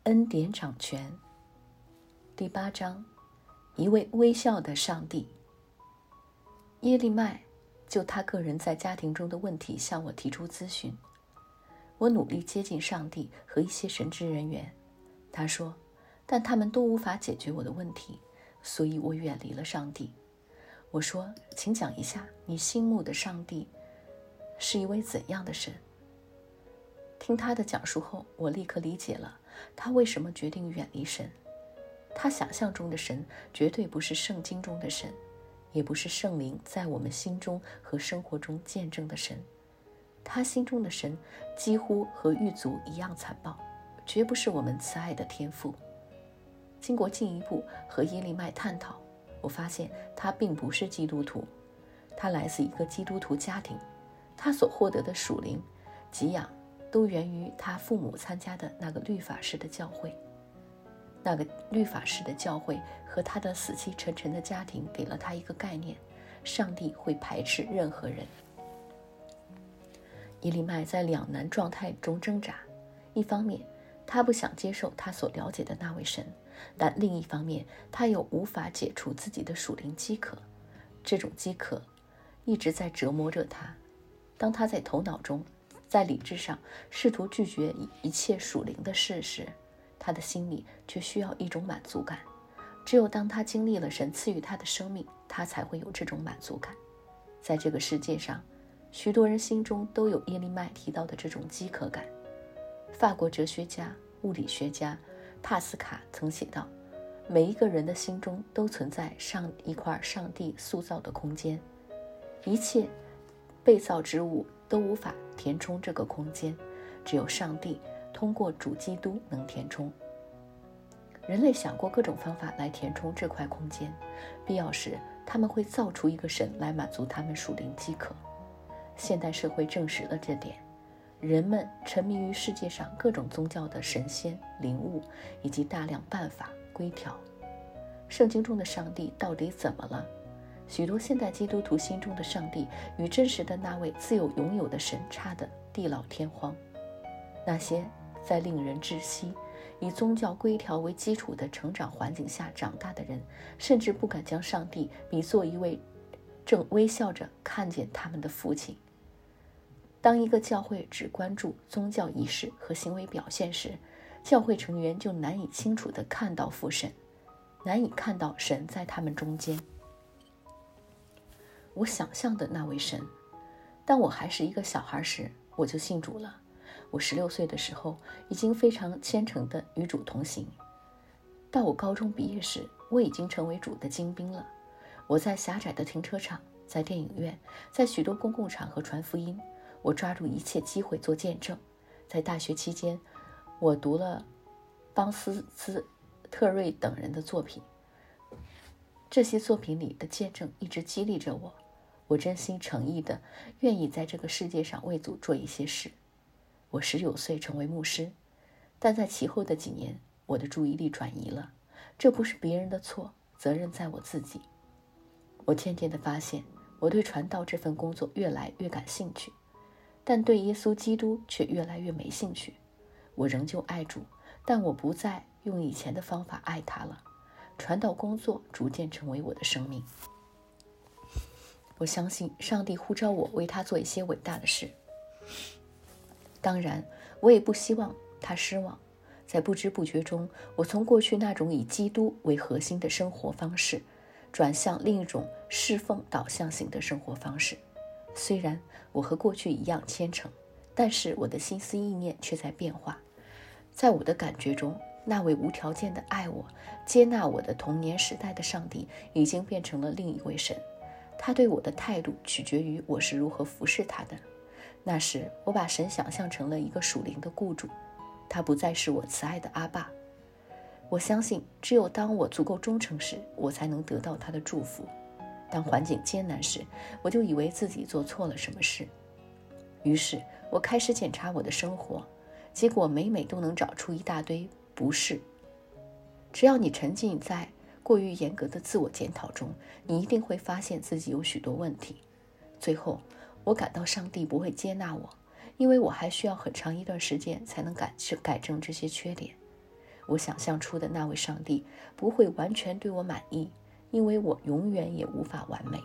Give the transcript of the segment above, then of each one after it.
恩典掌权。第8章，一位微笑的上帝。耶利麦就他个人在家庭中的问题向我提出咨询。我努力接近上帝和一些神职人员，他说，但他们都无法解决我的问题，所以我远离了上帝。我说，请讲一下你心目的上帝是一位怎样的神？听他的讲述后，我立刻理解了他为什么决定远离神。他想象中的神绝对不是圣经中的神，也不是圣灵在我们心中和生活中见证的神。他心中的神几乎和狱卒一样残暴，绝不是我们慈爱的天父。经过进一步和耶利麦探讨，我发现他并不是基督徒，他来自一个基督徒家庭，他所获得的属灵给养都源于他父母参加的那个律法式的教会。那个律法式的教会和他的死气沉沉的家庭给了他一个概念：上帝会排斥任何人。耶利麦在两难状态中挣扎，一方面他不想接受他所了解的那位神，但另一方面他又无法解除自己的属灵饥渴。这种饥渴一直在折磨着他。当他在头脑中，在理智上试图拒绝一切属灵的事时，他的心里却需要一种满足感。只有当他经历了神赐予他的生命，他才会有这种满足感。在这个世界上，许多人心中都有耶利麦提到的这种饥渴感。法国哲学家、物理学家帕斯卡曾写道，每一个人的心中都存在一块上帝塑造的空间，一切被造之物都无法填充这个空间，只有上帝通过主基督能填充。人类想过各种方法来填充这块空间，必要时他们会造出一个神来满足他们属灵饥渴。现代社会证实了这点，人们沉迷于世界上各种宗教的神仙、灵物以及大量办法、规条。圣经中的上帝到底怎么了？许多现代基督徒心中的上帝与真实的那位自有拥有的神差得地老天荒。那些在令人窒息以宗教规条为基础的成长环境下长大的人，甚至不敢将上帝比作一位正微笑着看见他们的父亲。当一个教会只关注宗教仪式和行为表现时，教会成员就难以清楚地看到父神，难以看到神在他们中间。我想象的那位神，当我还是一个小孩时，我就信主了。我16岁的时候，已经非常虔诚地与主同行。到我高中毕业时，我已经成为主的精兵了。我在狭窄的停车场，在电影院，在许多公共场合传福音。我抓住一切机会做见证。在大学期间，我读了邦斯特瑞等人的作品，这些作品里的见证一直激励着我。我真心诚意地愿意在这个世界上为主做一些事。我19岁成为牧师，但在其后的几年，我的注意力转移了。这不是别人的错，责任在我自己。我渐渐地发现，我对传道这份工作越来越感兴趣，但对耶稣基督却越来越没兴趣。我仍旧爱主，但我不再用以前的方法爱他了。传道工作逐渐成为我的生命。我相信上帝呼召我为他做一些伟大的事。当然，我也不希望他失望。在不知不觉中，我从过去那种以基督为核心的生活方式，转向另一种侍奉导向型的生活方式。虽然我和过去一样虔诚，但是我的心思意念却在变化。在我的感觉中，那位无条件的爱我、接纳我的童年时代的上帝已经变成了另一位神。他对我的态度取决于我是如何服侍他的。那时，我把神想象成了一个属灵的雇主，他不再是我慈爱的阿爸。我相信，只有当我足够忠诚时，我才能得到他的祝福。当环境艰难时，我就以为自己做错了什么事。于是，我开始检查我的生活，结果每都能找出一大堆不是。只要你沉浸在过于严格的自我检讨中，你一定会发现自己有许多问题。最后，我感到上帝不会接纳我，因为我还需要很长一段时间才能改正这些缺点。 我想象出的那位上帝不会完全对我满意，因为我永远也无法完美。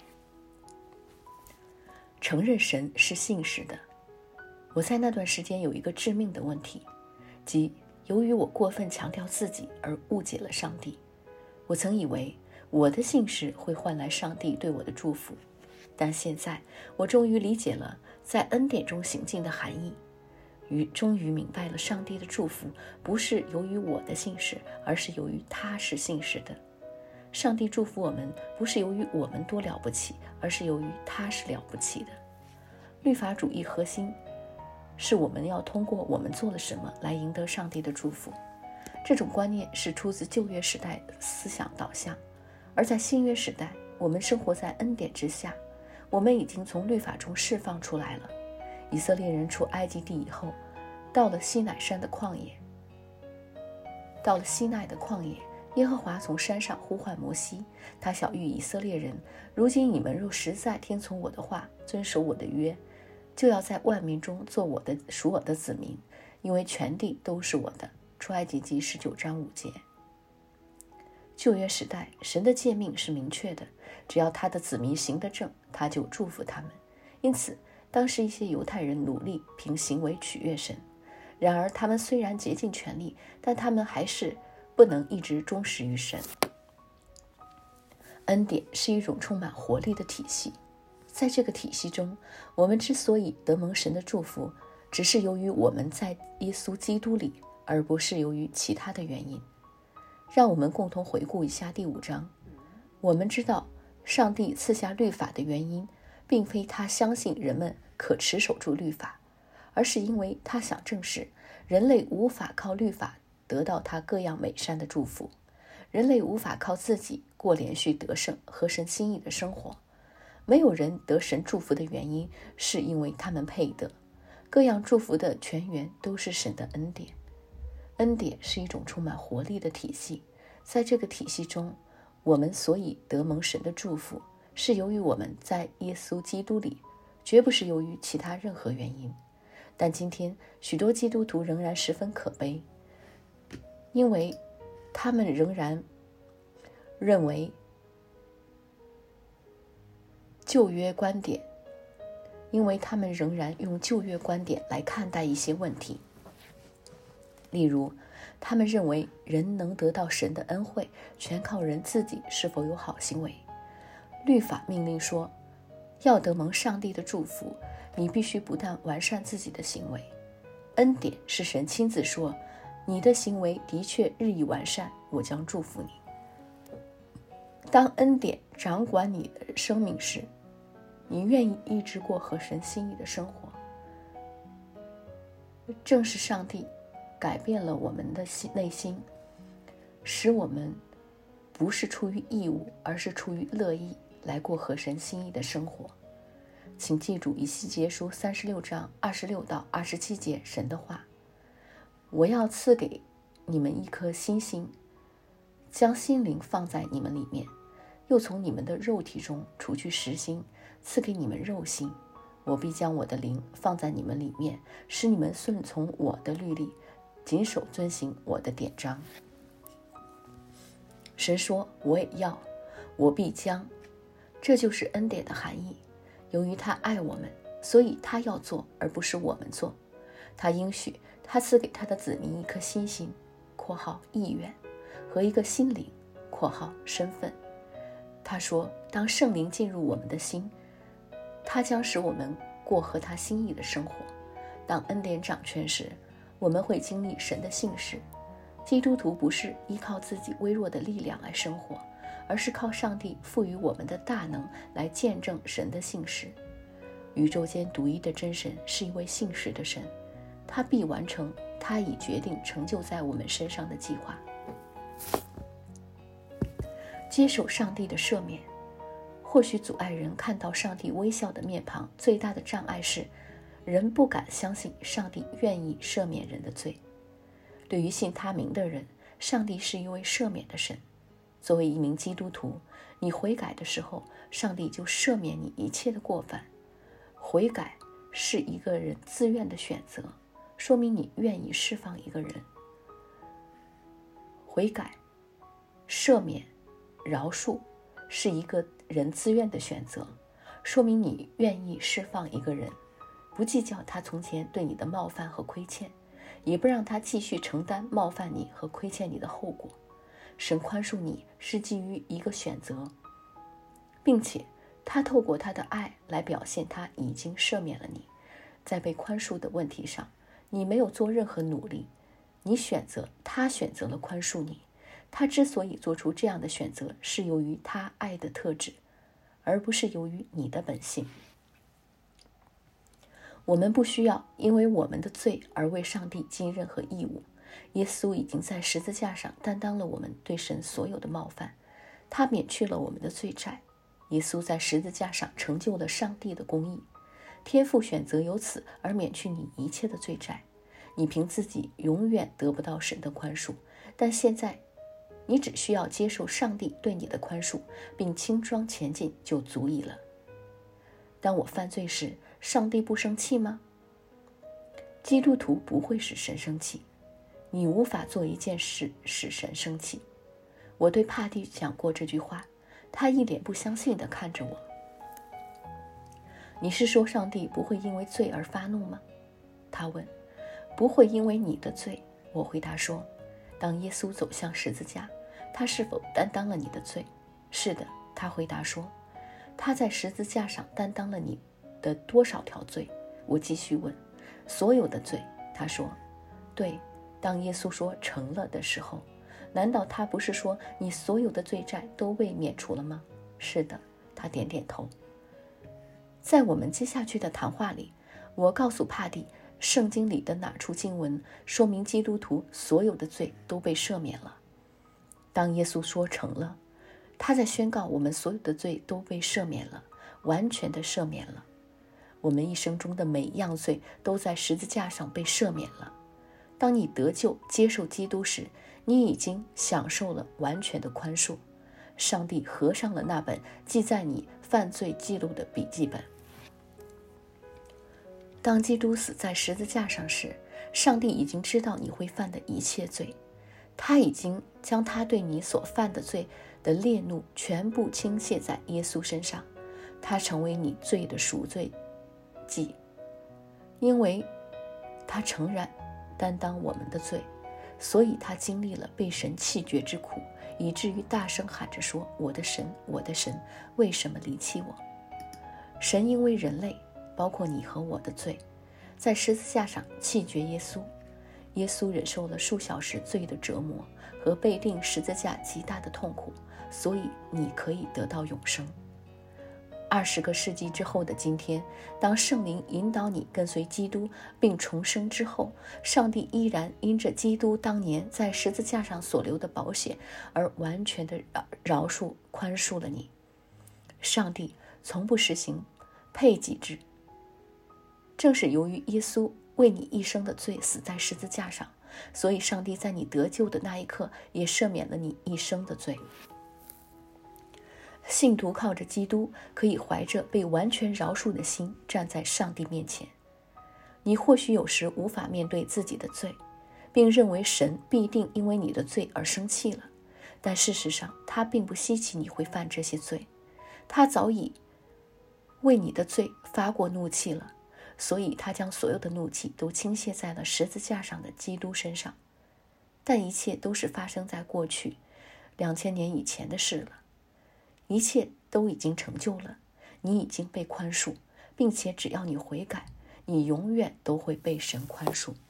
承认神是信实的。我在那段时间有一个致命的问题，即由于我过分强调自己而误解了上帝。我曾以为我的信实会换来上帝对我的祝福，但现在我终于理解了在恩典中行进的含义，终于明白了上帝的祝福不是由于我的信实，而是由于他是信实的。上帝祝福我们不是由于我们多了不起，而是由于他是了不起的。律法主义核心是我们要通过我们做了什么来赢得上帝的祝福。这种观念是出自旧约时代的思想导向，而在新约时代，我们生活在恩典之下，我们已经从律法中释放出来了。以色列人出埃及地以后，到了西奈的旷野，耶和华从山上呼唤摩西，他晓谕以色列人，如今你们若实在听从我的话，遵守我的约，就要在万民中属我的子民，因为全地都是我的。出埃及记19章5节。旧约时代，神的诫命是明确的，只要他的子民行得正，他就祝福他们。因此当时一些犹太人努力凭行为取悦神，然而他们虽然竭尽全力，但他们还是不能一直忠实于神。恩典是一种充满活力的体系，在这个体系中，我们之所以得蒙神的祝福，只是由于我们在耶稣基督里，而不是由于其他的原因。让我们共同回顾一下第5章。我们知道上帝赐下律法的原因，并非他相信人们可持守住律法，而是因为他想证实人类无法靠律法得到他各样美善的祝福。人类无法靠自己过连续得胜合神心意的生活。没有人得神祝福的原因，是因为他们配得。各样祝福的泉源都是神的恩典。恩典是一种充满活力的体系，在这个体系中，我们所以得蒙神的祝福，是由于我们在耶稣基督里，绝不是由于其他任何原因。但今天许多基督徒仍然十分可悲，因为他们仍然认为旧约观点，用旧约观点来看待一些问题。例如，他们认为人能得到神的恩惠，全靠人自己是否有好行为。律法命令说，要得蒙上帝的祝福，你必须不但完善自己的行为。恩典是神亲自说，你的行为的确日益完善，我将祝福你。当恩典掌管你的生命时，你愿意一直过合神心意的生活。正是上帝改变了我们的内心，使我们不是出于义务，而是出于乐意来过合神心意的生活。请记住以西结书36章26到27节神的话，我要赐给你们一颗新心，将心灵放在你们里面，又从你们的肉体中除去实心，赐给你们肉心。我必将我的灵放在你们里面，使你们顺从我的律例，谨守遵行我的典章。神说，我也要，我必将。这就是恩典的含义。由于他爱我们，所以他要做，而不是我们做。他应许他赐给他的子民一颗新心（意愿）和一个心灵（身份）。他说，当圣灵进入我们的心，他将使我们过合他心意的生活。当恩典掌权时，我们会经历神的信实。基督徒不是依靠自己微弱的力量来生活，而是靠上帝赋予我们的大能来见证神的信实。宇宙间独一的真神是一位信实的神，他必完成他已决定成就在我们身上的计划。接受上帝的赦免。或许阻碍人看到上帝微笑的面庞最大的障碍是，人不敢相信上帝愿意赦免人的罪。对于信他名的人，上帝是一位赦免的神。作为一名基督徒，你悔改的时候，上帝就赦免你一切的过犯。悔改是一个人自愿的选择，说明你愿意释放一个人。 悔改、赦免、饶恕是一个人自愿的选择，说明你愿意释放一个人，不计较他从前对你的冒犯和亏欠，也不让他继续承担冒犯你和亏欠你的后果。神宽恕你是基于一个选择，并且他透过他的爱来表现他已经赦免了你。在被宽恕的问题上，你没有做任何努力，他选择了宽恕你。他之所以做出这样的选择，是由于他爱的特质，而不是由于你的本性。我们不需要因为我们的罪而为上帝尽任何义务。耶稣已经在十字架上担当了我们对神所有的冒犯，他免去了我们的罪债。耶稣在十字架上成就了上帝的公义，天父选择由此而免去你一切的罪债。你凭自己永远得不到神的宽恕，但现在你只需要接受上帝对你的宽恕，并轻装前进就足以了。当我犯罪时，上帝不生气吗？基督徒不会使神生气，你无法做一件事使神生气。我对帕蒂讲过这句话，他一脸不相信地看着我。你是说上帝不会因为罪而发怒吗？他问。不会因为你的罪，我回答说。当耶稣走向十字架，他是否担当了你的罪？是的，他回答说。他在十字架上担当了你的多少条罪？我继续问。所有的罪，他说。对，当耶稣说成了的时候，难道他不是说你所有的罪债都被免除了吗？是的，他点点头。在我们接下去的谈话里，我告诉帕蒂，圣经里的哪处经文说明基督徒所有的罪都被赦免了？当耶稣说成了，他在宣告我们所有的罪都被赦免了，完全的赦免了。我们一生中的每一样罪都在十字架上被赦免了。当你得救接受基督时，你已经享受了完全的宽恕。上帝合上了那本记在你犯罪记录的笔记本。当基督死在十字架上时，上帝已经知道你会犯的一切罪，他已经将他对你所犯的罪的烈怒全部倾泻在耶稣身上，他成为你罪的赎罪祭，因为他诚然担当我们的罪，所以他经历了被神弃绝之苦，以至于大声喊着说：我的神，我的神，为什么离弃我？神因为人类，包括你和我的罪，在十字架上弃绝耶稣。耶稣忍受了数小时罪的折磨和被钉十字架极大的痛苦，所以你可以得到永生。20个世纪之后的今天，当圣灵引导你跟随基督并重生之后，上帝依然因着基督当年在十字架上所流的宝血而完全的饶恕宽恕了你。上帝从不实行配给制，正是由于耶稣为你一生的罪死在十字架上，所以上帝在你得救的那一刻也赦免了你一生的罪。信徒靠着基督，可以怀着被完全饶恕的心站在上帝面前。你或许有时无法面对自己的罪，并认为神必定因为你的罪而生气了，但事实上他并不稀奇你会犯这些罪，他早已为你的罪发过怒气了，所以他将所有的怒气都倾泻在了十字架上的基督身上。但一切都是发生在过去2000年以前的事了，一切都已经成就了，你已经被宽恕，并且只要你悔改，你永远都会被神宽恕。